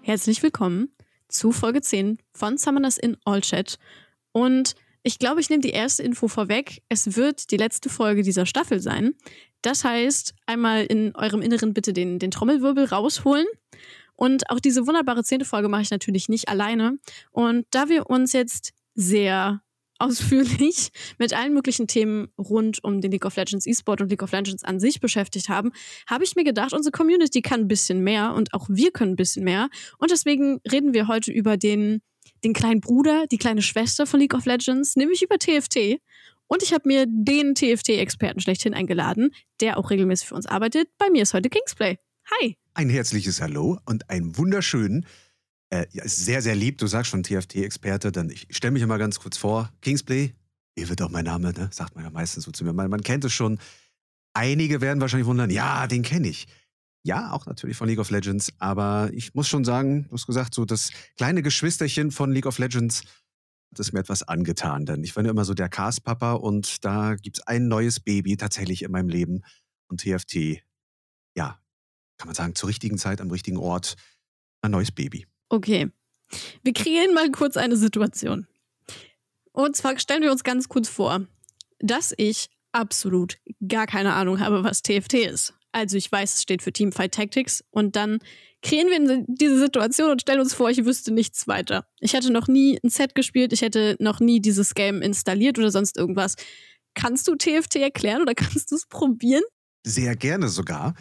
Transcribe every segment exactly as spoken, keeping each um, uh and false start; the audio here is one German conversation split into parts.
Herzlich willkommen zu Folge zehn von Summoners in All Chat. Und ich glaube, ich nehme die erste Info vorweg. Es wird die letzte Folge dieser Staffel sein. Das heißt, einmal in eurem Inneren bitte den, den Trommelwirbel rausholen. Und auch diese wunderbare zehnte Folge mache ich natürlich nicht alleine. Und da wir uns jetzt sehr ausführlich mit allen möglichen Themen rund um den League of Legends E-Sport und League of Legends an sich beschäftigt haben, habe ich mir gedacht, unsere Community kann ein bisschen mehr und auch wir können ein bisschen mehr. Und deswegen reden wir heute über den, den kleinen Bruder, die kleine Schwester von League of Legends, nämlich über T F T. Und ich habe mir den T F T-Experten schlechthin eingeladen, der auch regelmäßig für uns arbeitet. Bei mir ist heute Kingsplay. Hi! Ein herzliches Hallo und einen wunderschönen, äh, ja, ist sehr, sehr lieb, du sagst schon T F T-Experte, dann ich stelle mich immer ganz kurz vor, Kingsplay, ihr wird auch mein Name, ne? Sagt man ja meistens so zu mir, man, man kennt es schon. Einige werden wahrscheinlich wundern, ja, den kenne ich. Ja, auch natürlich von League of Legends, aber ich muss schon sagen, du hast gesagt, so das kleine Geschwisterchen von League of Legends hat es mir etwas angetan, denn ich war ja immer so der Cast-Papa und da gibt es ein neues Baby tatsächlich in meinem Leben und T F T, ja, kann man sagen, zur richtigen Zeit, am richtigen Ort, ein neues Baby. Okay, wir kreieren mal kurz eine Situation. Und zwar stellen wir uns ganz kurz vor, dass ich absolut gar keine Ahnung habe, was T F T ist. Also ich weiß, es steht für Teamfight Tactics und dann kreieren wir diese Situation und stellen uns vor, ich wüsste nichts weiter. Ich hätte noch nie ein Set gespielt, ich hätte noch nie dieses Game installiert oder sonst irgendwas. Kannst du T F T erklären oder kannst du es probieren? Sehr gerne sogar.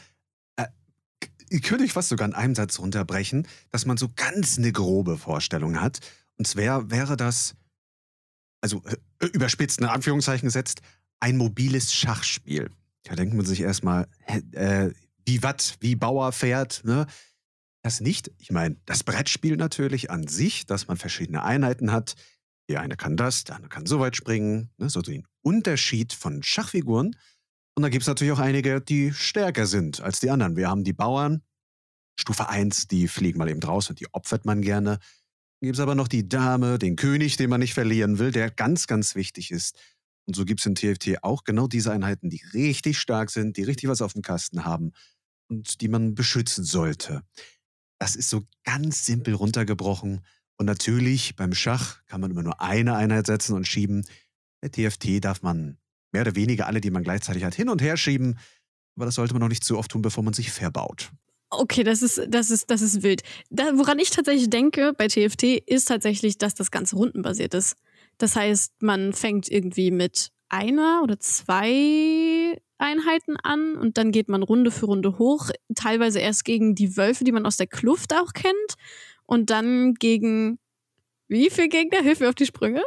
Ich könnte ich fast sogar in einem Satz runterbrechen, dass man so ganz eine grobe Vorstellung hat. Und zwar wäre das, also äh, überspitzt in Anführungszeichen gesetzt, ein mobiles Schachspiel. Da denkt man sich erstmal, äh, wie Watt, wie Bauer fährt, ne? Das nicht. Ich meine, das Brettspiel natürlich an sich, dass man verschiedene Einheiten hat. Der eine kann das, der andere kann so weit springen. Ne? So den Unterschied von Schachfiguren. Und da gibt es natürlich auch einige, die stärker sind als die anderen. Wir haben die Bauern, Stufe eins, die fliegen mal eben draus und die opfert man gerne. Dann gibt es aber noch die Dame, den König, den man nicht verlieren will, der ganz, ganz wichtig ist. Und so gibt es in T F T auch genau diese Einheiten, die richtig stark sind, die richtig was auf dem Kasten haben und die man beschützen sollte. Das ist so ganz simpel runtergebrochen. Und natürlich, beim Schach kann man immer nur eine Einheit setzen und schieben. Bei T F T darf man mehr oder weniger alle, die man gleichzeitig hat, hin und her schieben. Aber das sollte man noch nicht zu oft tun, bevor man sich verbaut. Okay, das ist, das ist, das ist wild. Da, woran ich tatsächlich denke bei T F T, ist tatsächlich, dass das Ganze rundenbasiert ist. Das heißt, man fängt irgendwie mit einer oder zwei Einheiten an und dann geht man Runde für Runde hoch. Teilweise erst gegen die Wölfe, die man aus der Kluft auch kennt. Und dann gegen, wie viel Gegner? Hilf mir auf die Sprünge.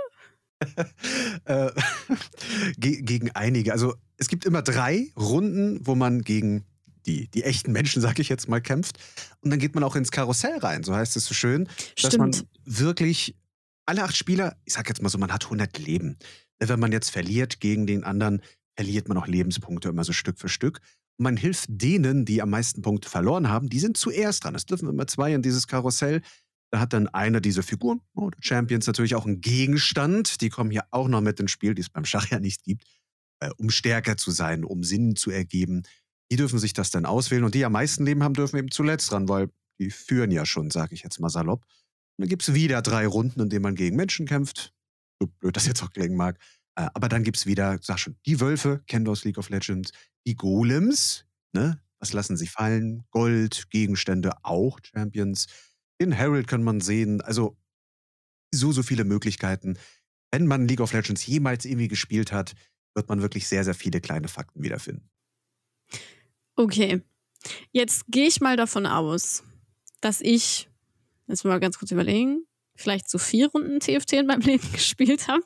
äh, ge- gegen einige. Also es gibt immer drei Runden, wo man gegen die, die echten Menschen, sag ich jetzt mal, kämpft. Und dann geht man auch ins Karussell rein, so heißt es so schön. Dass Stimmt. man wirklich, alle acht Spieler, ich sag jetzt mal so, man hat hundert Leben. Wenn man jetzt verliert gegen den anderen, verliert man auch Lebenspunkte immer so Stück für Stück. Und man hilft denen, die am meisten Punkte verloren haben, die sind zuerst dran. Es dürfen immer zwei in dieses Karussell. Da hat dann einer dieser Figuren, oh, der Champions, natürlich auch einen Gegenstand. Die kommen hier auch noch mit ins Spiel, die es beim Schach ja nicht gibt, äh, um stärker zu sein, um Sinn zu ergeben. Die dürfen sich das dann auswählen. Und die am meisten Leben haben, dürfen eben zuletzt dran, weil die führen ja schon, sage ich jetzt mal salopp. Und dann gibt es wieder drei Runden, in denen man gegen Menschen kämpft. So blöd das jetzt auch klingen mag. Äh, aber dann gibt es wieder, sag schon, die Wölfe, kennen wir aus League of Legends, die Golems, ne? Was lassen sie fallen? Gold, Gegenstände, auch Champions. Den Herald kann man sehen, also so, so viele Möglichkeiten. Wenn man League of Legends jemals irgendwie gespielt hat, wird man wirklich sehr, sehr viele kleine Fakten wiederfinden. Okay, jetzt gehe ich mal davon aus, dass ich, jetzt mal ganz kurz überlegen, vielleicht so vier Runden T F T in meinem Leben gespielt habe.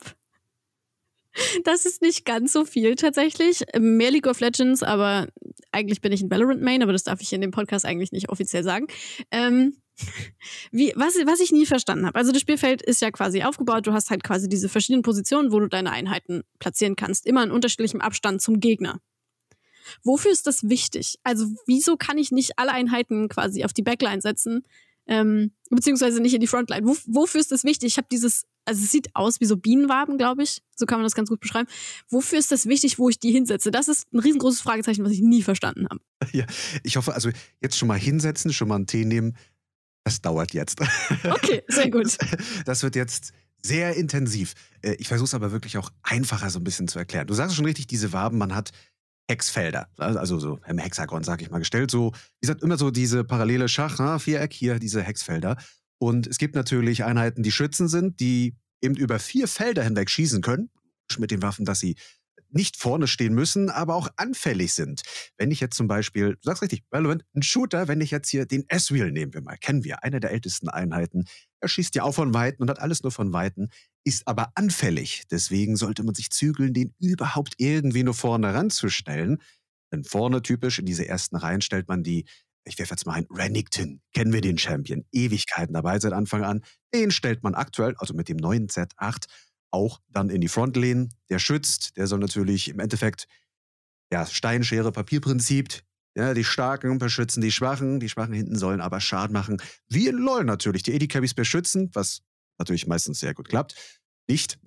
Das ist nicht ganz so viel tatsächlich. Mehr League of Legends, aber eigentlich bin ich ein Valorant-Main, aber das darf ich in dem Podcast eigentlich nicht offiziell sagen. Ähm, wie, was, was ich nie verstanden habe. Also das Spielfeld ist ja quasi aufgebaut. Du hast halt quasi diese verschiedenen Positionen, wo du deine Einheiten platzieren kannst. Immer in unterschiedlichem Abstand zum Gegner. Wofür ist das wichtig? Also wieso kann ich nicht alle Einheiten quasi auf die Backline setzen, ähm, beziehungsweise nicht in die Frontline? Wo, wofür ist das wichtig? Ich habe dieses, also es sieht aus wie so Bienenwaben, glaube ich. So kann man das ganz gut beschreiben. Wofür ist das wichtig, wo ich die hinsetze? Das ist ein riesengroßes Fragezeichen, was ich nie verstanden habe. Ja, ich hoffe, also jetzt schon mal hinsetzen, schon mal einen Tee nehmen. Das dauert jetzt. Okay, sehr gut. Das, das wird jetzt sehr intensiv. Äh, Ich versuche es aber wirklich auch einfacher so ein bisschen zu erklären. Du sagst schon richtig, diese Waben, man hat Hexfelder, also so im Hexagon, sag ich mal, gestellt. So, wie gesagt, immer so diese parallele Schach, ne, Viereck, hier diese Hexfelder. Und es gibt natürlich Einheiten, die Schützen sind, die eben über vier Felder hinweg schießen können, mit den Waffen, dass sie nicht vorne stehen müssen, aber auch anfällig sind. Wenn ich jetzt zum Beispiel, du sagst richtig, Valorant, ein Shooter, wenn ich jetzt hier den Ezreal nehmen wir mal, kennen wir, eine der ältesten Einheiten, er schießt ja auch von Weitem und hat alles nur von Weitem, ist aber anfällig. Deswegen sollte man sich zügeln, den überhaupt irgendwie nur vorne ranzustellen. Denn vorne typisch in diese ersten Reihen stellt man die, ich werfe jetzt mal ein, Renekton, kennen wir den Champion, Ewigkeiten dabei seit Anfang an. Den stellt man aktuell, also mit dem neuen Z acht, auch dann in die Frontline. Der schützt, der soll natürlich im Endeffekt, ja, Stein, Schere, Papierprinzip, ja, die Starken beschützen die Schwachen, die Schwachen hinten sollen aber Schaden machen. Wie in LoL natürlich, die A D Carries beschützen, was natürlich meistens sehr gut klappt. Nicht.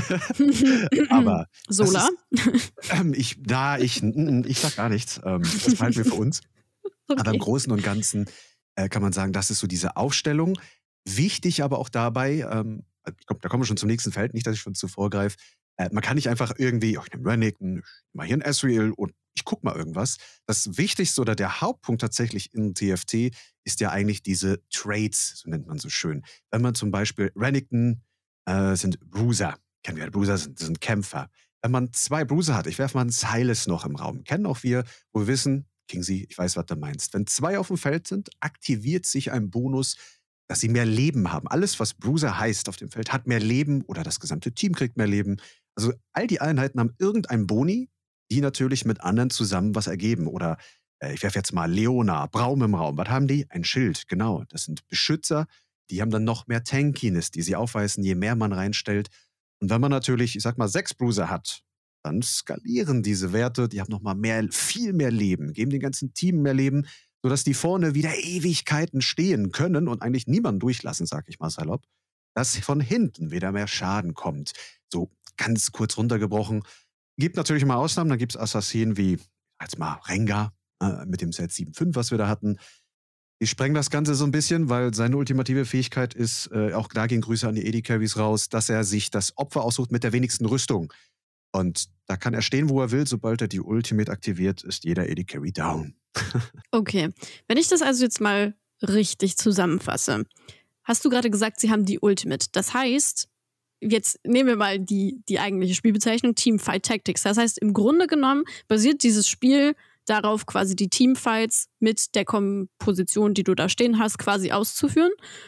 aber Sola? Ist, ähm, ich, da, ich, ich sag gar nichts. Ähm, das behalten wir für uns. Okay. Aber im Großen und Ganzen äh, kann man sagen, das ist so diese Aufstellung. Wichtig aber auch dabei, ähm, ich glaub, da kommen wir schon zum nächsten Feld, nicht, dass ich schon zuvor greife. Äh, man kann nicht einfach irgendwie, oh, ich nehme Renekton, ich nehme mal hier einen Ezreal und ich guck mal irgendwas. Das Wichtigste oder der Hauptpunkt tatsächlich in T F T ist ja eigentlich diese Trades, so nennt man so schön. Wenn man zum Beispiel Renekton äh, sind Bruiser, kennen wir, Bruiser sind, sind Kämpfer. Wenn man zwei Bruiser hat, ich werfe mal einen Silas noch im Raum, kennen auch wir, wo wir wissen, Kingsley, ich weiß, was du meinst. Wenn zwei auf dem Feld sind, aktiviert sich ein Bonus, dass sie mehr Leben haben. Alles, was Bruiser heißt auf dem Feld, hat mehr Leben oder das gesamte Team kriegt mehr Leben. Also all die Einheiten haben irgendeinen Boni, die natürlich mit anderen zusammen was ergeben. Oder äh, ich werfe jetzt mal Leona, Braum im Raum. Was haben die? Ein Schild, genau. Das sind Beschützer, die haben dann noch mehr Tankiness, die sie aufweisen, je mehr man reinstellt. Und wenn man natürlich, ich sag mal, sechs Bruiser hat, dann skalieren diese Werte, die haben nochmal mehr, viel mehr Leben, geben dem ganzen Team mehr Leben, sodass die vorne wieder Ewigkeiten stehen können und eigentlich niemanden durchlassen, sag ich mal salopp, dass von hinten wieder mehr Schaden kommt. So ganz kurz runtergebrochen. Gibt natürlich mal Ausnahmen, dann gibt es Assassinen wie, als mal Rengar äh, mit dem Set sieben Punkt fünf, was wir da hatten. Die sprengen das Ganze so ein bisschen, weil seine ultimative Fähigkeit ist, äh, auch da gehen Grüße an die A D Carries raus, dass er sich das Opfer aussucht mit der wenigsten Rüstung. Und da kann er stehen, wo er will. Sobald er die Ultimate aktiviert, ist jeder A D Carry down. Okay. Wenn ich das also jetzt mal richtig zusammenfasse, hast du gerade gesagt, sie haben die Ultimate. Das heißt, jetzt nehmen wir mal die, die eigentliche Spielbezeichnung Teamfight Tactics. Das heißt, im Grunde genommen basiert dieses Spiel darauf, quasi die Teamfights mit der Komposition, die du da stehen hast, quasi auszuführen.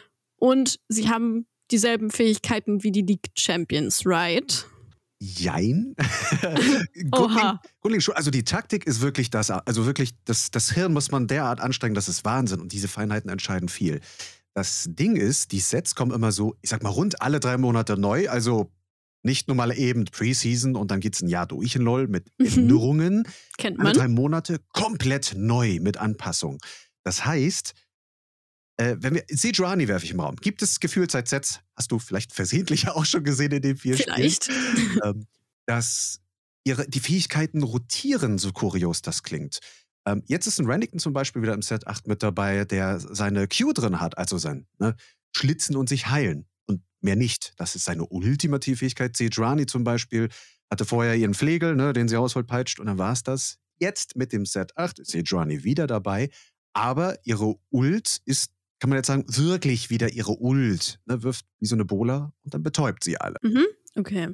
Und sie haben dieselben Fähigkeiten wie die League Champions, right? Jein. Oha. Also die Taktik ist wirklich das, also wirklich, das, das Hirn muss man derart anstrengen, das ist Wahnsinn und diese Feinheiten entscheiden viel. Das Ding ist, die Sets kommen immer so, ich sag mal, rund alle drei Monate neu, also nicht nur mal eben Preseason und dann geht's ein Jahr durch in LoL mit Änderungen. Kennt man. Alle drei Monate komplett neu mit Anpassung. Das heißt, Äh, wenn wir, Sejuani werfe ich im Raum. Gibt es gefühlt seit Sets, hast du vielleicht versehentlich auch schon gesehen in den vier Vielleicht. Spielen, ähm, dass ihre, die Fähigkeiten rotieren, so kurios das klingt. Ähm, jetzt ist ein Renekton zum Beispiel wieder im Set acht mit dabei, der seine Q drin hat, also sein ne, Schlitzen und sich heilen. Und mehr nicht. Das ist seine ultimative Fähigkeit. Sejuani zum Beispiel hatte vorher ihren Flegel, ne, den sie ausholt, peitscht und dann war es das. Jetzt mit dem Set acht ist Sejuani wieder dabei, aber ihre Ult ist, kann man jetzt sagen, wirklich wieder ihre Ult. Ne, wirft wie so eine Bola und dann betäubt sie alle. Mhm, okay.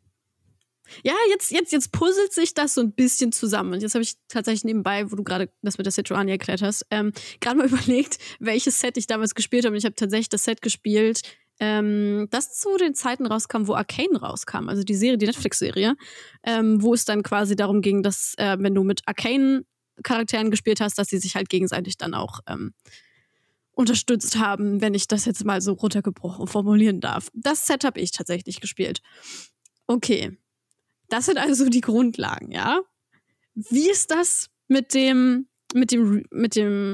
Ja, jetzt, jetzt, jetzt puzzelt sich das so ein bisschen zusammen. Und jetzt habe ich tatsächlich nebenbei, wo du gerade das mit der Sejuani erklärt hast, ähm, gerade mal überlegt, welches Set ich damals gespielt habe. Und ich habe tatsächlich das Set gespielt, ähm, das zu den Zeiten rauskam, wo Arcane rauskam. Also die Serie, die Netflix-Serie, ähm, wo es dann quasi darum ging, dass, äh, wenn du mit Arcane-Charakteren gespielt hast, dass sie sich halt gegenseitig dann auch ähm, unterstützt haben, wenn ich das jetzt mal so runtergebrochen formulieren darf. Das Set habe ich tatsächlich gespielt. Okay. Das sind also die Grundlagen, ja? Wie ist das mit dem, mit dem, mit dem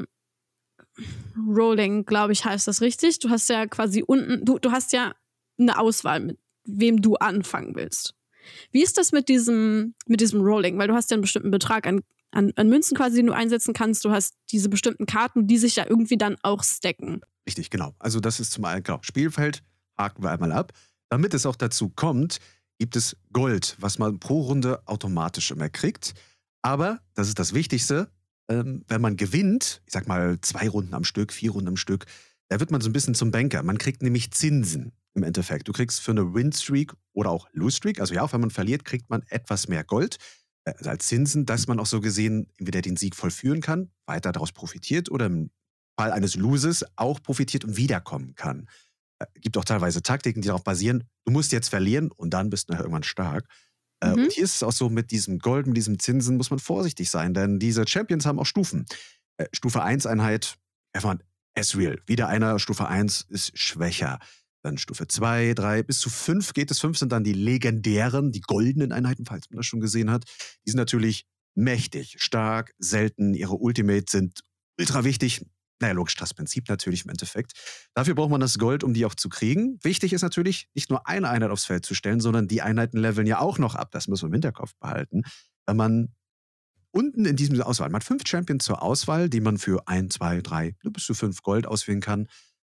Rolling, glaube ich, heißt das richtig? Du hast ja quasi unten, du, du hast ja eine Auswahl, mit wem du anfangen willst. Wie ist das mit diesem, mit diesem Rolling? Weil du hast ja einen bestimmten Betrag an, an, an Münzen quasi, den du einsetzen kannst. Du hast diese bestimmten Karten, die sich ja irgendwie dann auch stacken. Richtig, genau. Also das ist zum einen, genau, Spielfeld haken wir einmal ab. Damit es auch dazu kommt, gibt es Gold, was man pro Runde automatisch immer kriegt. Aber, das ist das Wichtigste, ähm, wenn man gewinnt, ich sag mal zwei Runden am Stück, vier Runden am Stück, da wird man so ein bisschen zum Banker. Man kriegt nämlich Zinsen im Endeffekt. Du kriegst für eine Win-Streak oder auch Lose-Streak, also ja, auch wenn man verliert, kriegt man etwas mehr Gold äh, also als Zinsen, dass man auch so gesehen entweder den Sieg vollführen kann, weiter daraus profitiert oder im Fall eines Loses auch profitiert und wiederkommen kann. Äh, gibt auch teilweise Taktiken, die darauf basieren, du musst jetzt verlieren und dann bist du nachher irgendwann stark. Äh, Mhm. und hier ist es auch so, mit diesem Gold, mit diesem Zinsen muss man vorsichtig sein, denn diese Champions haben auch Stufen. Äh, Stufe eins Einheit, einfach Ezreal. Wieder einer, Stufe eins ist schwächer. Dann Stufe zwei, drei, bis zu fünf geht es. fünf sind dann die legendären, die goldenen Einheiten, falls man das schon gesehen hat. Die sind natürlich mächtig, stark, selten. Ihre Ultimates sind ultra wichtig. Naja, logisch, das Prinzip natürlich im Endeffekt. Dafür braucht man das Gold, um die auch zu kriegen. Wichtig ist natürlich, nicht nur eine Einheit aufs Feld zu stellen, sondern die Einheiten leveln ja auch noch ab. Das müssen wir im Hinterkopf behalten. Wenn man unten in diesem Auswahl, man hat fünf Champions zur Auswahl, die man für ein, zwei, drei, bis zu fünf Gold auswählen kann.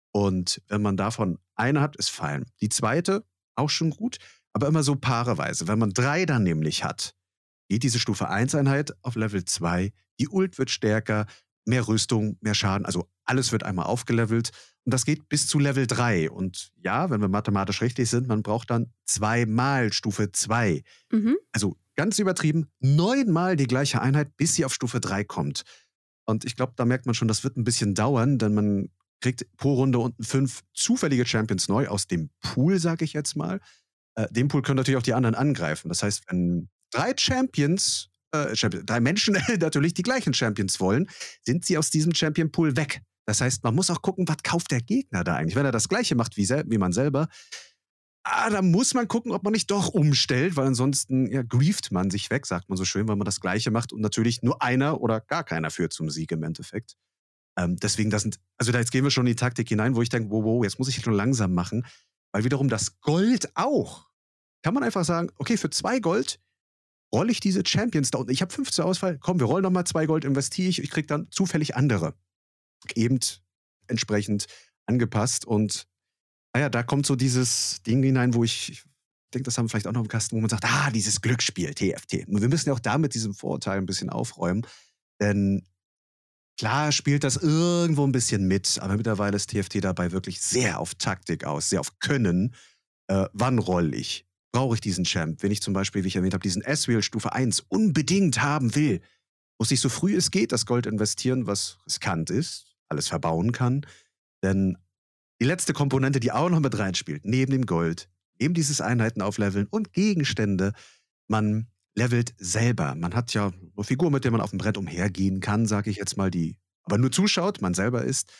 Und wenn man davon eine hat, ist fein. Die zweite, auch schon gut, aber immer so paareweise. Wenn man drei dann nämlich hat, geht diese Stufe eins Einheit auf Level zwei, die Ult wird stärker, mehr Rüstung, mehr Schaden, also alles wird einmal aufgelevelt und das geht bis zu Level drei. Und ja, wenn wir mathematisch richtig sind, man braucht dann zweimal Stufe zwei. Mhm. Also ganz übertrieben, neunmal die gleiche Einheit, bis sie auf Stufe drei kommt. Und ich glaube, da merkt man schon, das wird ein bisschen dauern, denn man kriegt pro Runde unten fünf zufällige Champions neu aus dem Pool, sage ich jetzt mal. Äh, den Pool können natürlich auch die anderen angreifen. Das heißt, wenn drei Champions, äh, Champion, drei Menschen natürlich die gleichen Champions wollen, sind sie aus diesem Champion-Pool weg. Das heißt, man muss auch gucken, was kauft der Gegner da eigentlich. Wenn er das Gleiche macht wie, sel- wie man selber, ah, da muss man gucken, ob man nicht doch umstellt, weil ansonsten ja, grieft man sich weg, sagt man so schön, weil man das Gleiche macht und natürlich nur einer oder gar keiner führt zum Sieg im Endeffekt. Ähm, deswegen, das sind, also da jetzt gehen wir schon in die Taktik hinein, wo ich denke, wow, wow, jetzt muss ich schon langsam machen, weil wiederum das Gold auch, kann man einfach sagen, okay, für zwei Gold rolle ich diese Champions da unten. Ich habe fünf zur Auswahl, komm, wir rollen nochmal zwei Gold, investiere ich, ich kriege dann zufällig andere. Eben entsprechend angepasst und naja, da kommt so dieses Ding hinein, wo ich, ich denke, das haben wir vielleicht auch noch im Kasten, wo man sagt, ah, dieses Glücksspiel, T F T. Und wir müssen ja auch da mit diesem Vorurteil ein bisschen aufräumen, denn klar spielt das irgendwo ein bisschen mit, aber mittlerweile ist T F T dabei wirklich sehr auf Taktik aus, sehr auf Können. Äh, wann roll ich? Brauche ich diesen Champ? Wenn ich zum Beispiel, wie ich erwähnt habe, diesen Ezreal Stufe eins unbedingt haben will, muss ich so früh es geht das Gold investieren, was riskant ist, alles verbauen kann. Denn die letzte Komponente, die auch noch mit reinspielt, neben dem Gold, neben dieses Einheiten aufleveln und Gegenstände, man levelt selber. Man hat ja eine Figur, mit der man auf dem Brett umhergehen kann, sage ich jetzt mal, die aber nur zuschaut, man selber ist.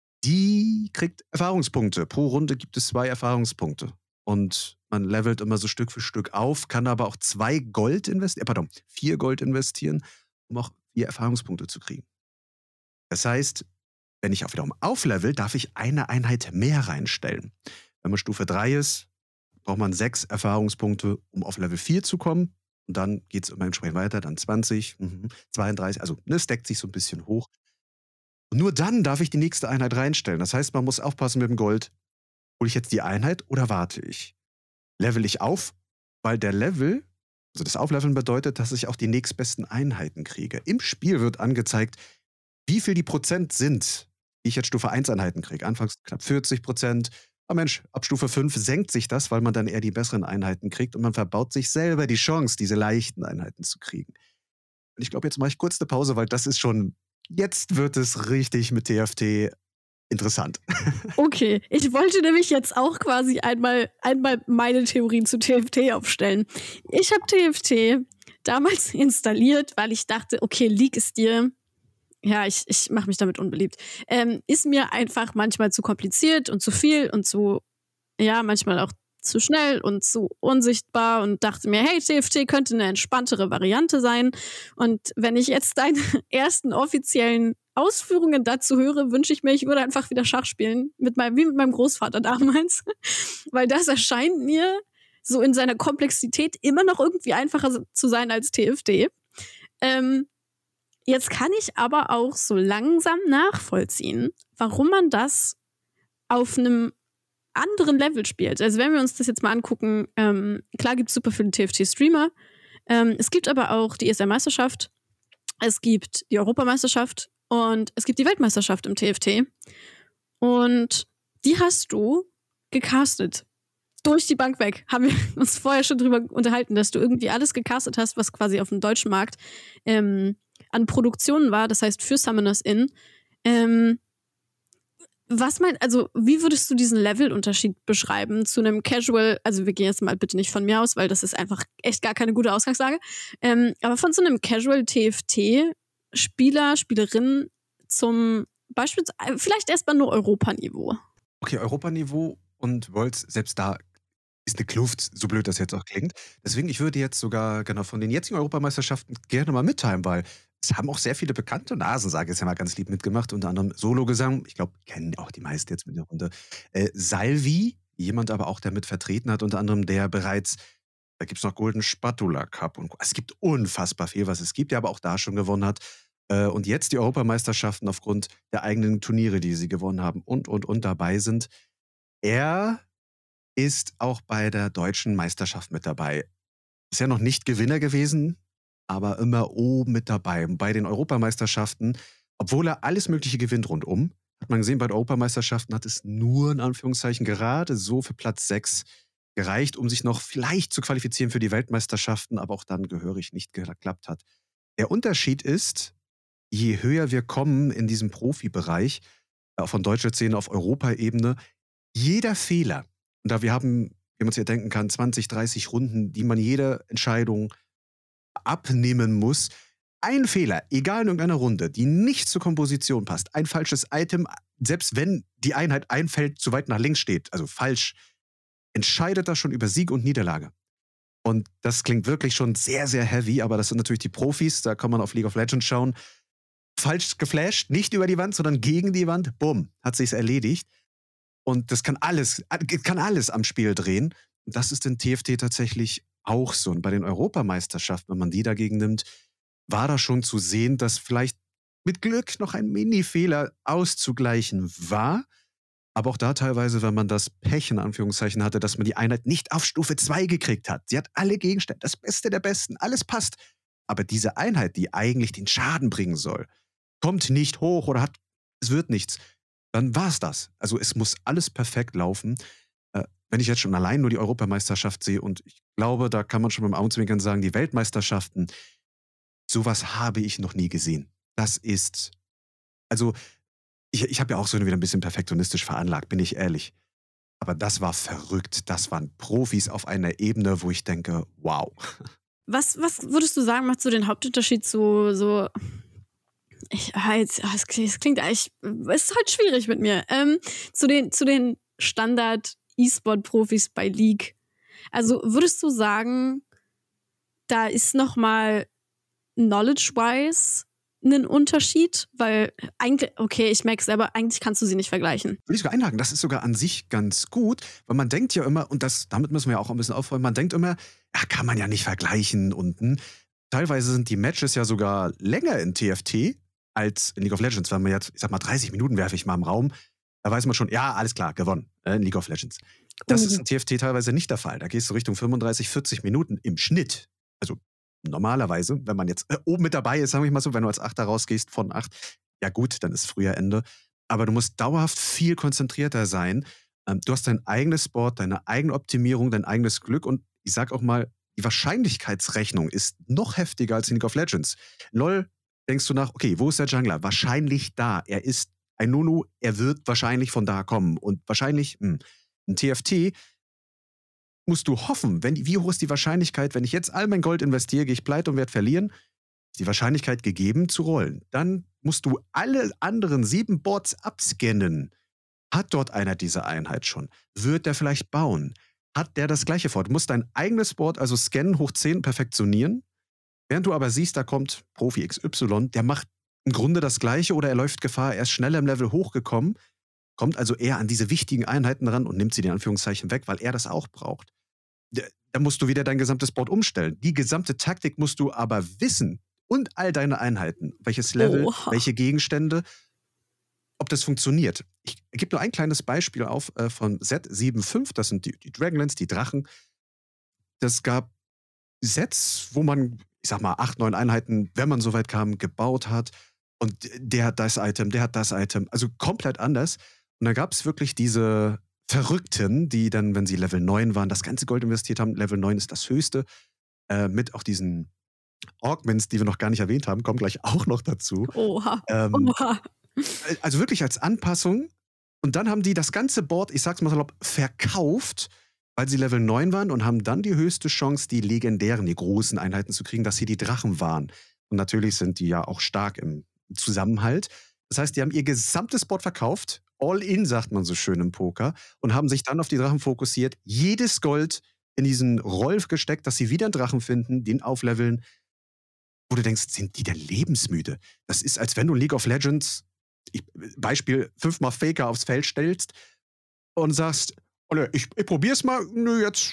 Die kriegt Erfahrungspunkte. Pro Runde gibt es zwei Erfahrungspunkte. Und man levelt immer so Stück für Stück auf, kann aber auch zwei Gold investieren, äh, pardon, vier Gold investieren, um auch vier Erfahrungspunkte zu kriegen. Das heißt, wenn ich auch wiederum auflevel, darf ich eine Einheit mehr reinstellen. Wenn man Stufe drei ist, braucht man sechs Erfahrungspunkte, um auf Level vier zu kommen. Und dann geht es immer entsprechend weiter, dann zwanzig, mhm, zweiunddreißig, also ne, es deckt sich so ein bisschen hoch. Und nur dann darf ich die nächste Einheit reinstellen. Das heißt, man muss aufpassen mit dem Gold. Hole ich jetzt die Einheit oder warte ich? Level ich auf, weil der Level, also das Aufleveln bedeutet, dass ich auch die nächstbesten Einheiten kriege. Im Spiel wird angezeigt, wie viel die Prozent sind, die ich jetzt Stufe eins Einheiten kriege. Anfangs knapp vierzig Prozent. Aber Mensch, ab Stufe fünf senkt sich das, weil man dann eher die besseren Einheiten kriegt und man verbaut sich selber die Chance, diese leichten Einheiten zu kriegen. Und ich glaube, jetzt mache ich kurz eine Pause, weil das ist schon, jetzt wird es richtig mit T F T interessant. Okay, ich wollte nämlich jetzt auch quasi einmal, einmal meine Theorien zu T F T aufstellen. Ich habe T F T damals installiert, weil ich dachte, okay, League ist dir, ja, ich, ich mache mich damit unbeliebt, ähm, ist mir einfach manchmal zu kompliziert und zu viel und zu, ja, manchmal auch zu schnell und zu unsichtbar und dachte mir, hey, T F T könnte eine entspanntere Variante sein. Und wenn ich jetzt deine ersten offiziellen Ausführungen dazu höre, wünsche ich mir, ich würde einfach wieder Schach spielen, mit meinem, wie mit meinem Großvater damals. Weil das erscheint mir so in seiner Komplexität immer noch irgendwie einfacher zu sein als T F T. Ähm, jetzt kann ich aber auch so langsam nachvollziehen, warum man das auf einem anderen Level spielt. Also wenn wir uns das jetzt mal angucken, ähm, klar gibt es super viele T F T-Streamer, ähm, es gibt aber auch die E S L-Meisterschaft, es gibt die Europameisterschaft und es gibt die Weltmeisterschaft im T F T. Und die hast du gecastet. Durch die Bank weg. Haben wir uns vorher schon drüber unterhalten, dass du irgendwie alles gecastet hast, was quasi auf dem deutschen Markt ähm, an Produktionen war, das heißt für Summoners Inn. Ähm, was mein, also wie würdest du diesen Levelunterschied beschreiben zu einem Casual, also wir gehen jetzt mal bitte nicht von mir aus, weil das ist einfach echt gar keine gute Ausgangslage, ähm, aber von so einem Casual T F T-Spieler, Spielerin zum beispielsweise, vielleicht erstmal nur Europaniveau. Okay, Europaniveau und Worlds, selbst da ist eine Kluft, so blöd das jetzt auch klingt. Deswegen, ich würde jetzt sogar genau von den jetzigen Europameisterschaften gerne mal mitteilen, weil es haben auch sehr viele bekannte Nasen, sage ich jetzt ja mal ganz lieb, mitgemacht. Unter anderem Solo-Gesang, ich glaube, kennen auch die meisten jetzt mit der Runde. Äh, Salvi, jemand aber auch, der mit vertreten hat, unter anderem der bereits, da gibt es noch Golden Spatula Cup und es gibt unfassbar viel, was es gibt, der aber auch da schon gewonnen hat. Äh, und jetzt die Europameisterschaften aufgrund der eigenen Turniere, die sie gewonnen haben und, und, und dabei sind. Er ist auch bei der deutschen Meisterschaft mit dabei. Ist ja noch nicht Gewinner gewesen, aber immer oben mit dabei. Und bei den Europameisterschaften, obwohl er alles Mögliche gewinnt rundum, hat man gesehen, bei den Europameisterschaften hat es nur in Anführungszeichen gerade so für Platz sechs gereicht, um sich noch vielleicht zu qualifizieren für die Weltmeisterschaften, aber auch dann gehörig nicht geklappt hat. Der Unterschied ist, je höher wir kommen in diesem Profibereich, auch von deutscher Szene auf Europaebene, jeder Fehler, und da wir haben, wie man sich ja denken kann, zwanzig, dreißig Runden, die man jede Entscheidung abnehmen muss. Ein Fehler, egal in irgendeiner Runde, die nicht zur Komposition passt, ein falsches Item, selbst wenn die Einheit ein Feld zu weit nach links steht, also falsch, entscheidet das schon über Sieg und Niederlage. Und das klingt wirklich schon sehr, sehr heavy, aber das sind natürlich die Profis, da kann man auf League of Legends schauen. Falsch geflasht, nicht über die Wand, sondern gegen die Wand, bumm, hat sich's erledigt. Und das kann alles, kann alles am Spiel drehen. Und das ist in T F T tatsächlich auch so. Und bei den Europameisterschaften, wenn man die dagegen nimmt, war da schon zu sehen, dass vielleicht mit Glück noch ein Mini-Fehler auszugleichen war. Aber auch da teilweise, wenn man das Pech in Anführungszeichen hatte, dass man die Einheit nicht auf Stufe zwei gekriegt hat. Sie hat alle Gegenstände, das Beste der Besten, alles passt. Aber diese Einheit, die eigentlich den Schaden bringen soll, kommt nicht hoch oder hat, es wird nichts. Dann war es das. Also es muss alles perfekt laufen. Äh, wenn ich jetzt schon allein nur die Europameisterschaft sehe und ich glaube, da kann man schon beim Augenzwinkern sagen, die Weltmeisterschaften, sowas habe ich noch nie gesehen. Das ist, also ich, ich habe ja auch so wieder ein bisschen perfektionistisch veranlagt, bin ich ehrlich. Aber das war verrückt. Das waren Profis auf einer Ebene, wo ich denke, wow. Was, was würdest du sagen, macht so den Hauptunterschied zu so. Ich, ah, jetzt, ah, es klingt, es klingt eigentlich, es ist halt schwierig mit mir. Ähm, zu den, zu den Standard-E-Sport-Profis bei League. Also würdest du sagen, da ist nochmal knowledge-wise ein Unterschied? Weil eigentlich, okay, ich merke es selber, eigentlich kannst du sie nicht vergleichen. Will ich sogar einhaken, das ist sogar an sich ganz gut, weil man denkt ja immer, und das, damit müssen wir ja auch ein bisschen aufräumen, man denkt immer, ja, kann man ja nicht vergleichen unten. Teilweise sind die Matches ja sogar länger in T F T als in League of Legends. Wenn man jetzt, ich sag mal, dreißig Minuten werfe ich mal im Raum, da weiß man schon, ja, alles klar, gewonnen äh, in League of Legends. Das ist in T F T teilweise nicht der Fall. Da gehst du Richtung fünfunddreißig, vierzig Minuten im Schnitt. Also normalerweise, wenn man jetzt äh, oben mit dabei ist, sagen wir mal so, wenn du als Achter rausgehst von acht, ja gut, dann ist früher Ende. Aber du musst dauerhaft viel konzentrierter sein. Ähm, du hast dein eigenes Board, deine eigene Optimierung, dein eigenes Glück und ich sag auch mal, die Wahrscheinlichkeitsrechnung ist noch heftiger als in League of Legends. LOL, denkst du nach, okay, wo ist der Jungler? Wahrscheinlich da. Er ist ein Nunu, er wird wahrscheinlich von da kommen. Und wahrscheinlich, mh, ein T F T musst du hoffen, wenn, wie hoch ist die Wahrscheinlichkeit, wenn ich jetzt all mein Gold investiere, gehe ich pleite und werde verlieren, ist die Wahrscheinlichkeit gegeben zu rollen. Dann musst du alle anderen sieben Boards abscannen. Hat dort einer diese Einheit schon? Wird der vielleicht bauen? Hat der das gleiche vor? Du musst dein eigenes Board, also scannen, hoch zehn, perfektionieren. Während du aber siehst, da kommt Profi X Y, der macht im Grunde das Gleiche oder er läuft Gefahr, er ist schneller im Level hochgekommen, kommt also eher an diese wichtigen Einheiten ran und nimmt sie in Anführungszeichen weg, weil er das auch braucht. Da musst du wieder dein gesamtes Board umstellen. Die gesamte Taktik musst du aber wissen und all deine Einheiten. Welches Level, Oha. welche Gegenstände. ob das funktioniert. Ich gebe nur ein kleines Beispiel auf äh, von Set sieben Punkt fünf, das sind die, die Dragonlance, die Drachen. Das gab Sets, wo man, ich sag mal, acht, neun Einheiten, wenn man so weit kam, gebaut hat. Und der hat das Item, der hat das Item. Also komplett anders. Und da gab es wirklich diese Verrückten, die dann, wenn sie Level neun waren, das ganze Gold investiert haben. Level neun ist das höchste. Äh, mit auch diesen Augments, die wir noch gar nicht erwähnt haben, kommen gleich auch noch dazu. Oha. Ähm, Oha. also wirklich als Anpassung. Und dann haben die das ganze Board, ich sag's mal salopp, verkauft, weil sie Level neun waren und haben dann die höchste Chance, die legendären, die großen Einheiten zu kriegen, dass sie die Drachen waren. Und natürlich sind die ja auch stark im Zusammenhalt. Das heißt, die haben ihr gesamtes Board verkauft, all in, sagt man so schön im Poker, und haben sich dann auf die Drachen fokussiert, jedes Gold in diesen Rolf gesteckt, dass sie wieder einen Drachen finden, den aufleveln, wo du denkst, sind die denn lebensmüde? Das ist, als wenn du League of Legends, ich, Beispiel, fünfmal Faker aufs Feld stellst und sagst, Olle, ich, ich probier's mal, nö, jetzt,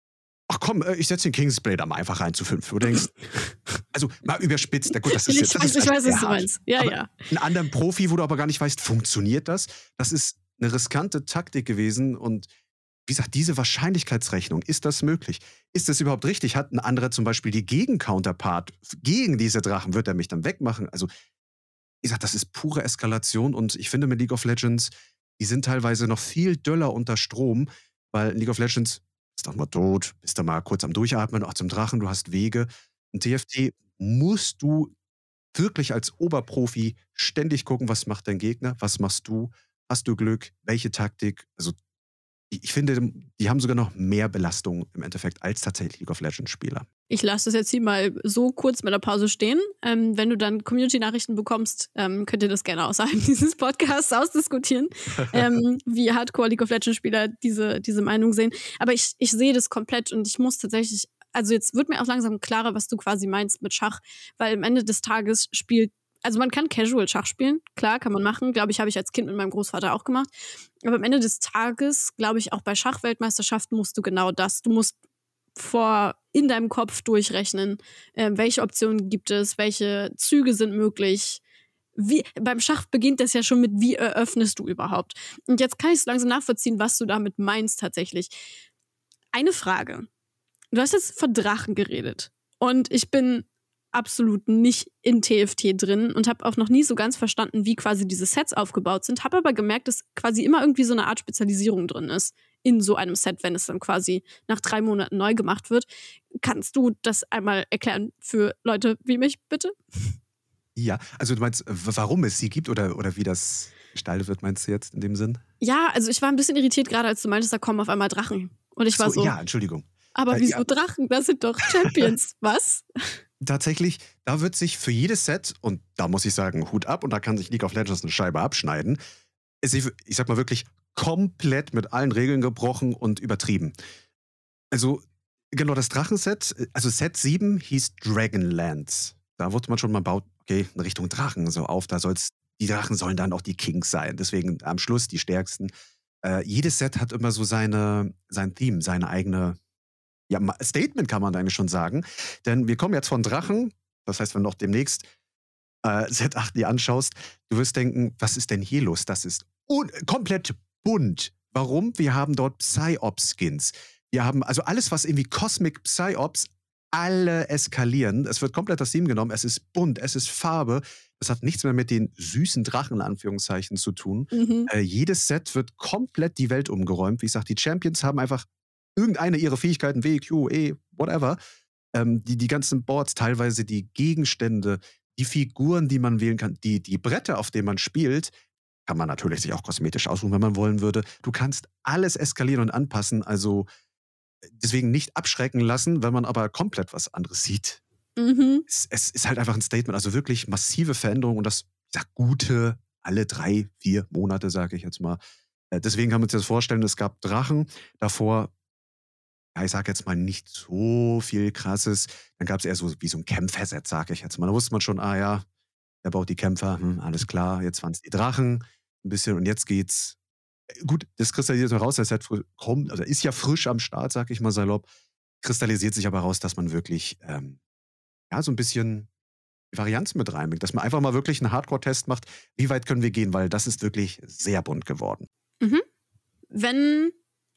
ach komm, äh, ich setze den Kingsblade mal einfach rein zu fünf. Du denkst, also mal überspitzt, na gut, das ist Ich jetzt, das weiß, ist ich vielleicht weiß, sehr was du hart. meinst. Ja, Aber ja. einen anderen Profi, wo du aber gar nicht weißt, funktioniert das? Das ist eine riskante Taktik gewesen und wie gesagt, diese Wahrscheinlichkeitsrechnung, ist das möglich? Ist das überhaupt richtig? Hat ein anderer zum Beispiel die Gegencounterpart gegen diese Drachen? Wird er mich dann wegmachen? Also, wie gesagt, das ist pure Eskalation und ich finde mit League of Legends, die sind teilweise noch viel döller unter Strom, weil in League of Legends bist doch mal tot, bist da mal kurz am Durchatmen, auch zum Drachen, du hast Wege. In T F T musst du wirklich als Oberprofi ständig gucken, was macht dein Gegner, was machst du, hast du Glück, welche Taktik, also ich ich finde, die haben sogar noch mehr Belastung im Endeffekt als tatsächlich League of Legends Spieler. Ich lasse das jetzt hier mal so kurz mit der Pause stehen. Ähm, wenn du dann Community-Nachrichten bekommst, ähm, könnt ihr das gerne außerhalb dieses Podcasts ausdiskutieren, ähm, wie Hardcore League of Legends-Spieler diese, diese Meinung sehen. Aber ich, ich sehe das komplett und ich muss tatsächlich, also jetzt wird mir auch langsam klarer, was du quasi meinst mit Schach, weil am Ende des Tages spielt, also man kann Casual Schach spielen, klar, kann man machen, glaube ich, habe ich als Kind mit meinem Großvater auch gemacht. Aber am Ende des Tages, glaube ich, auch bei Schachweltmeisterschaften musst du genau das. Du musst vor in deinem Kopf durchrechnen, äh, welche Optionen gibt es, welche Züge sind möglich. Wie, beim Schach beginnt das ja schon mit, wie eröffnest du überhaupt? Und jetzt kann ich so langsam nachvollziehen, was du damit meinst tatsächlich. Eine Frage. Du hast jetzt von Drachen geredet. Und ich bin absolut nicht in T F T drin und habe auch noch nie so ganz verstanden, wie quasi diese Sets aufgebaut sind. Habe aber gemerkt, dass quasi immer irgendwie so eine Art Spezialisierung drin ist in so einem Set, wenn es dann quasi nach drei Monaten neu gemacht wird. Kannst du das einmal erklären für Leute wie mich, bitte? Ja, also du meinst, w- warum es sie gibt oder, oder wie das gestaltet wird, meinst du jetzt in dem Sinn? Ja, also ich war ein bisschen irritiert, gerade als du meintest, da kommen auf einmal Drachen. Und ich war So, so, ja, Entschuldigung. aber Äh, wieso ja, Drachen? Das sind doch Champions. Was? tatsächlich, da wird sich für jedes Set, und da muss ich sagen, Hut ab, und da kann sich League of Legends eine Scheibe abschneiden, ist, sie, ich sag mal wirklich, komplett mit allen Regeln gebrochen und übertrieben. Also, genau, das Drachenset, äh, also Set sieben hieß Dragonlance. Da wurde man schon mal baut, okay, in Richtung Drachen so auf, da soll's, die Drachen sollen dann auch die Kings sein. Deswegen am Schluss die stärksten. Äh, jedes Set hat immer so seine, sein Theme, seine eigene, ja, ma- Statement kann man eigentlich schon sagen. Denn wir kommen jetzt von Drachen, das heißt, wenn du noch demnächst äh, Set acht dir anschaust, du wirst denken, was ist denn hier los? Das ist un komplett bunt. Warum? Wir haben dort Psy-Ops-Skins. Wir haben also alles, was irgendwie Cosmic Psy-Ops, alle eskalieren. Es wird komplett das Theme genommen. Es ist bunt, es ist Farbe. Das hat nichts mehr mit den süßen Drachen, in Anführungszeichen, zu tun. Mhm. Äh, jedes Set wird komplett die Welt umgeräumt. Wie gesagt, die Champions haben einfach irgendeine ihrer Fähigkeiten, W, Q, E, whatever. Ähm, die, die ganzen Boards, teilweise die Gegenstände, die Figuren, die man wählen kann, die, die Bretter, auf denen man spielt, kann man natürlich sich auch kosmetisch aussuchen, wenn man wollen würde. Du kannst alles eskalieren und anpassen, also äh, deswegen nicht abschrecken lassen, wenn man aber komplett was anderes sieht. Mhm. Es, es ist halt einfach ein Statement, also wirklich massive Veränderungen und das, ich sag, gute alle drei, vier Monate, sage ich jetzt mal. Äh, deswegen kann man sich das vorstellen, es gab Drachen, davor, ja, ich sag jetzt mal nicht so viel Krasses. Dann gab es eher so wie so ein Kämpferset, sage ich jetzt mal. Da wusste man schon, ah ja, der baut die Kämpfer, hm, alles klar, jetzt waren es die Drachen, ein bisschen und jetzt geht's. äh, Gut, das kristallisiert sich raus, der Set fri- kommt, also ist ja frisch am Start, sag ich mal salopp. Kristallisiert sich aber raus, dass man wirklich, ähm, ja, so ein bisschen Varianz mit reinbringt, dass man einfach mal wirklich einen Hardcore-Test macht, wie weit können wir gehen, weil das ist wirklich sehr bunt geworden. Mhm. Wenn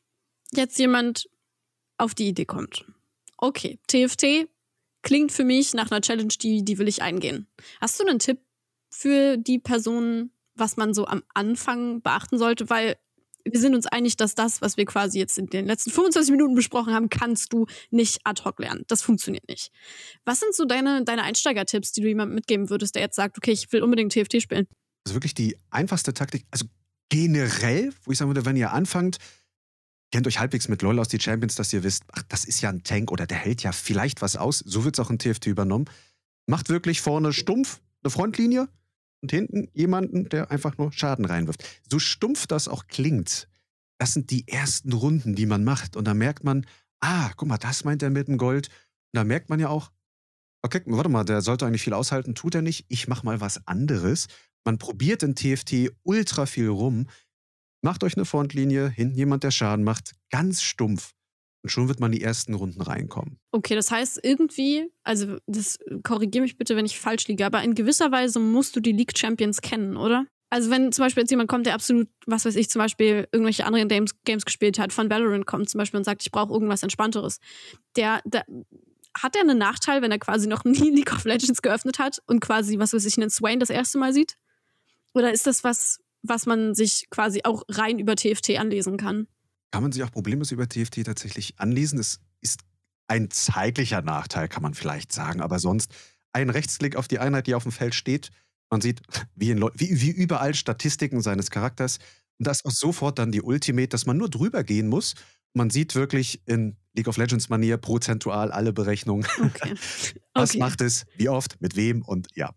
jetzt jemand auf die Idee kommt, okay, T F T klingt für mich nach einer Challenge, die, die will ich eingehen. Hast du einen Tipp für die Person, was man so am Anfang beachten sollte? Weil wir sind uns einig, dass das, was wir quasi jetzt in den letzten fünfundzwanzig Minuten besprochen haben, kannst du nicht ad hoc lernen. Das funktioniert nicht. Was sind so deine, deine Einsteigertipps, die du jemandem mitgeben würdest, der jetzt sagt, okay, ich will unbedingt T F T spielen? Also wirklich die einfachste Taktik, also generell, wo ich sagen würde, wenn ihr anfangt, kennt euch halbwegs mit LoL aus, die Champions, dass ihr wisst, ach, das ist ja ein Tank oder der hält ja vielleicht was aus. So wird es auch in T F T übernommen. Macht wirklich vorne stumpf eine Frontlinie und hinten jemanden, der einfach nur Schaden reinwirft. So stumpf das auch klingt, das sind die ersten Runden, die man macht. Und da merkt man, ah, guck mal, das meint er mit dem Gold. Und da merkt man ja auch, okay, warte mal, der sollte eigentlich viel aushalten, tut er nicht. Ich mach mal was anderes. Man probiert in T F T ultra viel rum. Macht euch eine Frontlinie, hinten jemand, der Schaden macht, ganz stumpf. Und schon wird man die ersten Runden reinkommen. Okay, das heißt irgendwie, also das korrigiere mich bitte, wenn ich falsch liege, aber in gewisser Weise musst du die League Champions kennen, oder? Also wenn zum Beispiel jetzt jemand kommt, der absolut, was weiß ich, zum Beispiel irgendwelche anderen Games, Games gespielt hat, von Valorant kommt zum Beispiel und sagt, ich brauche irgendwas Entspannteres. Der, der hat der einen Nachteil, wenn er quasi noch nie League of Legends geöffnet hat und quasi, was weiß ich, einen Swain das erste Mal sieht? Oder ist das was, was man sich quasi auch rein über T F T anlesen kann? Kann man sich auch problemlos über T F T tatsächlich anlesen. Es ist ein zeitlicher Nachteil, kann man vielleicht sagen. Aber sonst ein Rechtsklick auf die Einheit, die auf dem Feld steht. Man sieht, wie, in Leu- wie, wie überall Statistiken seines Charakters. Und das ist sofort dann die Ultimate, dass man nur drüber gehen muss. Man sieht wirklich in League of Legends-Manier prozentual alle Berechnungen. Okay. Was Okay. macht es, wie oft, mit wem und ja.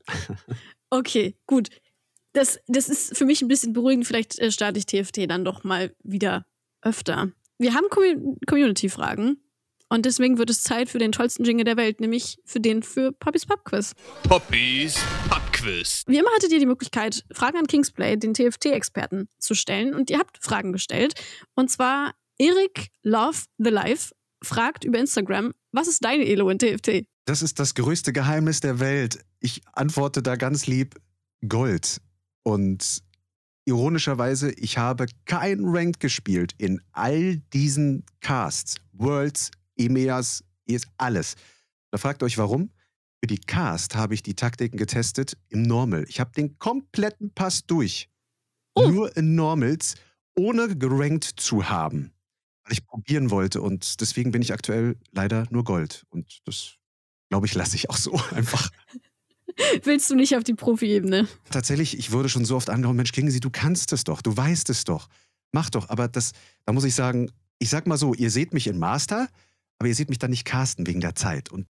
Okay, gut. Das, das ist für mich ein bisschen beruhigend. Vielleicht äh, starte ich T F T dann doch mal wieder öfter. Wir haben Commu- Community-Fragen und deswegen wird es Zeit für den tollsten Jingle der Welt, nämlich für den für Poppys Pub-Quiz. Poppys Pub-Quiz. Wie immer hattet ihr die Möglichkeit, Fragen an Kingsplay, den T F T-Experten, zu stellen und ihr habt Fragen gestellt. Und zwar Erik Love the Life fragt über Instagram, was ist deine Elo in T F T? Das ist das größte Geheimnis der Welt. Ich antworte da ganz lieb Gold. Und ironischerweise, ich habe kein Ranked gespielt in all diesen Casts. Worlds, E M E A S, E S, alles. Da fragt euch, warum? Für die Cast habe ich die Taktiken getestet im Normal. Ich habe den kompletten Pass durch. Oh. Nur in Normals, ohne gerankt zu haben. Weil ich probieren wollte. Und deswegen bin ich aktuell leider nur Gold. Und das, glaube ich, lasse ich auch so einfach. Willst du nicht auf die Profi-Ebene? Tatsächlich, ich wurde schon so oft angehauen, Mensch, Kingsi, du kannst es doch, du weißt es doch. Mach doch. Aber das, da muss ich sagen, ich sag mal so, ihr seht mich in Master, aber ihr seht mich dann nicht casten wegen der Zeit. Und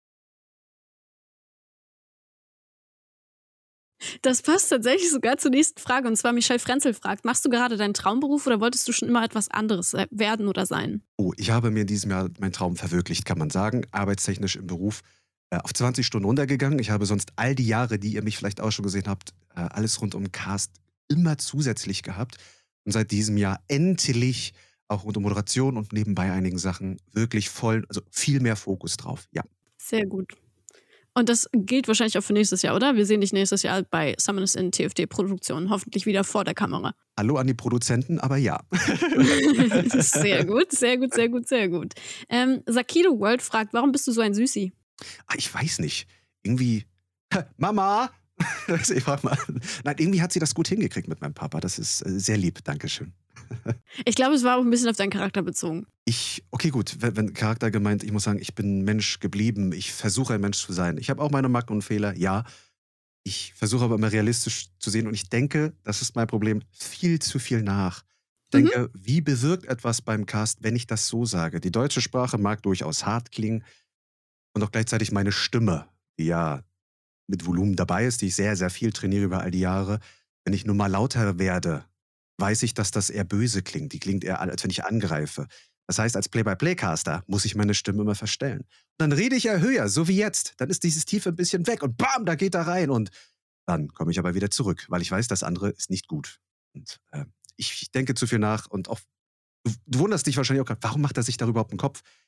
Das passt tatsächlich sogar zur nächsten Frage. Und zwar Michelle Frenzel fragt, machst du gerade deinen Traumberuf oder wolltest du schon immer etwas anderes äh, werden oder sein? oh, ich habe mir in diesem Jahr meinen Traum verwirklicht, kann man sagen. Arbeitstechnisch im Beruf äh, auf zwanzig Stunden runtergegangen. Ich habe sonst all die Jahre, die ihr mich vielleicht auch schon gesehen habt, äh, alles rund um Cast immer zusätzlich gehabt. Und seit diesem Jahr endlich auch rund um Moderation und nebenbei einigen Sachen wirklich voll, also viel mehr Fokus drauf. Ja. Sehr gut. Und das gilt wahrscheinlich auch für nächstes Jahr, oder? Wir sehen dich nächstes Jahr bei Summoners in T F T-Produktionen, hoffentlich wieder vor der Kamera. Hallo an die Produzenten, aber ja. Sehr gut, sehr gut, sehr gut, sehr gut. Ähm, Sakido World fragt, warum bist du so ein Süßi? Ah, ich weiß nicht. Irgendwie. Mama! Ich frag mal. Nein, irgendwie hat sie das gut hingekriegt mit meinem Papa. Das ist äh, sehr lieb. Dankeschön. Ich glaube, es war auch ein bisschen auf deinen Charakter bezogen. Ich, okay, gut, wenn, wenn Charakter gemeint, ich muss sagen, ich bin Mensch geblieben. Ich versuche ein Mensch zu sein. Ich habe auch meine Macken und Fehler, ja. Ich versuche aber immer realistisch zu sehen und ich denke, das ist mein Problem, viel zu viel nach. Ich denke, wie bewirkt etwas beim Cast, wenn ich das so sage? Die deutsche Sprache mag durchaus hart klingen und auch gleichzeitig meine Stimme, die ja mit Volumen dabei ist, die ich sehr, sehr viel trainiere über all die Jahre. Wenn ich nur mal lauter werde, weiß ich, dass das eher böse klingt. Die klingt eher, als wenn ich angreife. Das heißt, als Play-by-Play-Caster muss ich meine Stimme immer verstellen. Und dann rede ich ja höher, so wie jetzt. Dann ist dieses Tiefe ein bisschen weg und bam, da geht er rein. Und dann komme ich aber wieder zurück, weil ich weiß, das andere ist nicht gut. Und äh, ich, ich denke zu viel nach und auch, du, du wunderst dich wahrscheinlich auch gerade, warum macht er sich da überhaupt einen Kopf?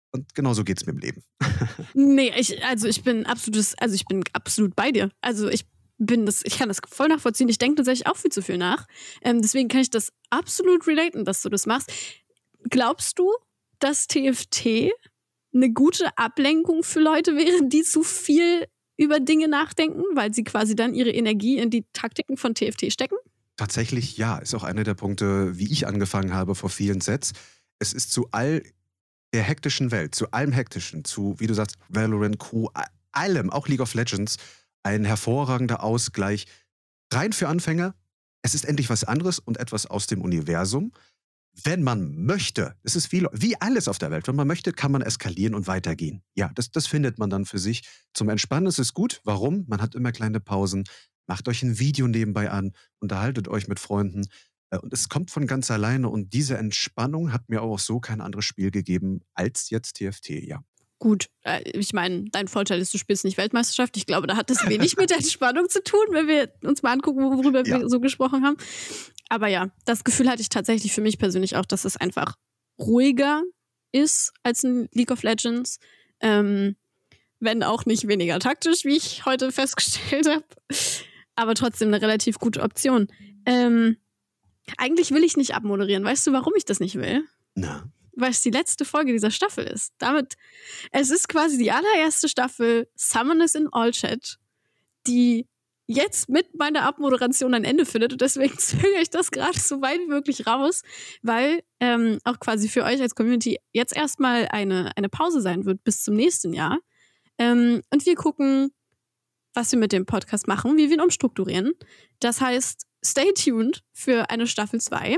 Und genauso geht's mir im Leben. Nee, ich, also ich bin absolutes, also ich bin absolut bei dir. Also ich bin das, ich kann das voll nachvollziehen. Ich denke tatsächlich auch viel zu viel nach. Ähm, deswegen kann ich das absolut relaten, dass du das machst. Glaubst du, dass T F T eine gute Ablenkung für Leute wäre, die zu viel über Dinge nachdenken, weil sie quasi dann ihre Energie in die Taktiken von T F T stecken? Tatsächlich ja, ist auch einer der Punkte, wie ich angefangen habe vor vielen Sets. Es ist zu all der hektischen Welt, zu allem Hektischen, zu, wie du sagst, Valorant, Q, allem, auch League of Legends, ein hervorragender Ausgleich. Rein für Anfänger, es ist endlich was anderes und etwas aus dem Universum. Wenn man möchte, es ist wie, wie alles auf der Welt, wenn man möchte, kann man eskalieren und weitergehen. Ja, das, das findet man dann für sich. Zum Entspannen ist es gut. Warum? Man hat immer kleine Pausen. Macht euch ein Video nebenbei an, unterhaltet euch mit Freunden. Äh, Und es kommt von ganz alleine. Und diese Entspannung hat mir auch so kein anderes Spiel gegeben als jetzt T F T, ja. Gut, äh, ich meine, dein Vorteil ist, du spielst nicht Weltmeisterschaft. Ich glaube, da hat das wenig mit der Entspannung zu tun, wenn wir uns mal angucken, worüber Ja. wir so gesprochen haben. Aber ja, das Gefühl hatte ich tatsächlich für mich persönlich auch, dass es einfach ruhiger ist als in League of Legends. Ähm, wenn auch nicht weniger taktisch, wie ich heute festgestellt habe. Aber trotzdem eine relativ gute Option. Ähm, eigentlich will ich nicht abmoderieren. Weißt du, warum ich das nicht will? Na, Weil es die letzte Folge dieser Staffel ist. Damit, es ist quasi die allererste Staffel Summoners in All Chat, die jetzt mit meiner Abmoderation ein Ende findet. Und deswegen zögere ich das gerade so weit wie möglich raus, weil ähm, auch quasi für euch als Community jetzt erstmal eine, eine Pause sein wird bis zum nächsten Jahr. Ähm, und wir gucken, was wir mit dem Podcast machen, wie wir ihn umstrukturieren. Das heißt, stay tuned für eine Staffel zwei.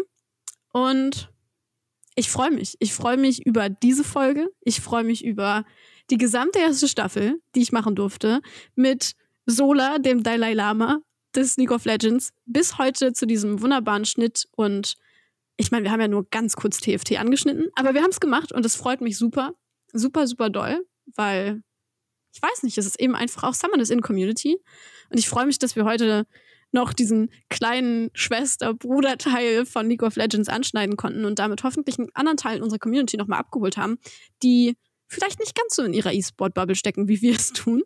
Und ich freue mich. Ich freue mich über diese Folge. Ich freue mich über die gesamte erste Staffel, die ich machen durfte, mit Sola, dem Dalai Lama des League of Legends, bis heute zu diesem wunderbaren Schnitt. Und ich meine, wir haben ja nur ganz kurz T F T angeschnitten, aber wir haben es gemacht und es freut mich super, super, super doll, weil ich weiß nicht, es ist eben einfach auch Summoners in Community. Und ich freue mich, dass wir heute noch diesen kleinen Schwester-Bruder-Teil von League of Legends anschneiden konnten und damit hoffentlich einen anderen Teil unserer Community nochmal abgeholt haben, die vielleicht nicht ganz so in ihrer E-Sport-Bubble stecken, wie wir es tun.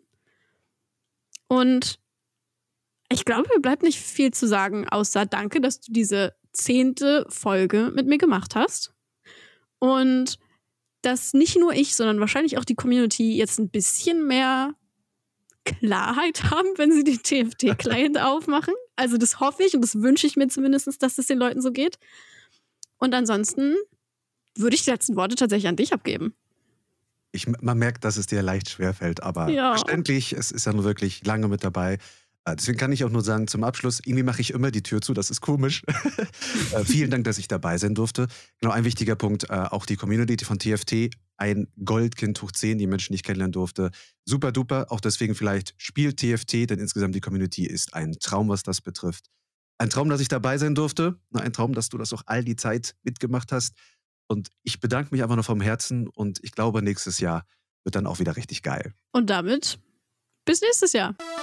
Und ich glaube, mir bleibt nicht viel zu sagen, außer danke, dass du diese zehnte Folge mit mir gemacht hast. Und dass nicht nur ich, sondern wahrscheinlich auch die Community jetzt ein bisschen mehr Klarheit haben, wenn sie den T F T-Client aufmachen. Also das hoffe ich und das wünsche ich mir zumindest, dass es den Leuten so geht. Und ansonsten würde ich die letzten Worte tatsächlich an dich abgeben. Ich, man merkt, dass es dir leicht schwerfällt, aber Ja. verständlich, es ist ja nur wirklich lange mit dabei. Äh, Deswegen kann ich auch nur sagen, zum Abschluss, irgendwie mache ich immer die Tür zu, das ist komisch. äh, vielen Dank, dass ich dabei sein durfte. Genau, ein wichtiger Punkt, äh, auch die Community von T F T, ein Goldkind hoch zehn, die Menschen, die ich kennenlernen durfte. Super duper, auch deswegen vielleicht spielt T F T, denn insgesamt die Community ist ein Traum, was das betrifft. Ein Traum, dass ich dabei sein durfte, ein Traum, dass du das auch all die Zeit mitgemacht hast. Und ich bedanke mich einfach nur vom Herzen und ich glaube, nächstes Jahr wird dann auch wieder richtig geil. Und damit bis nächstes Jahr.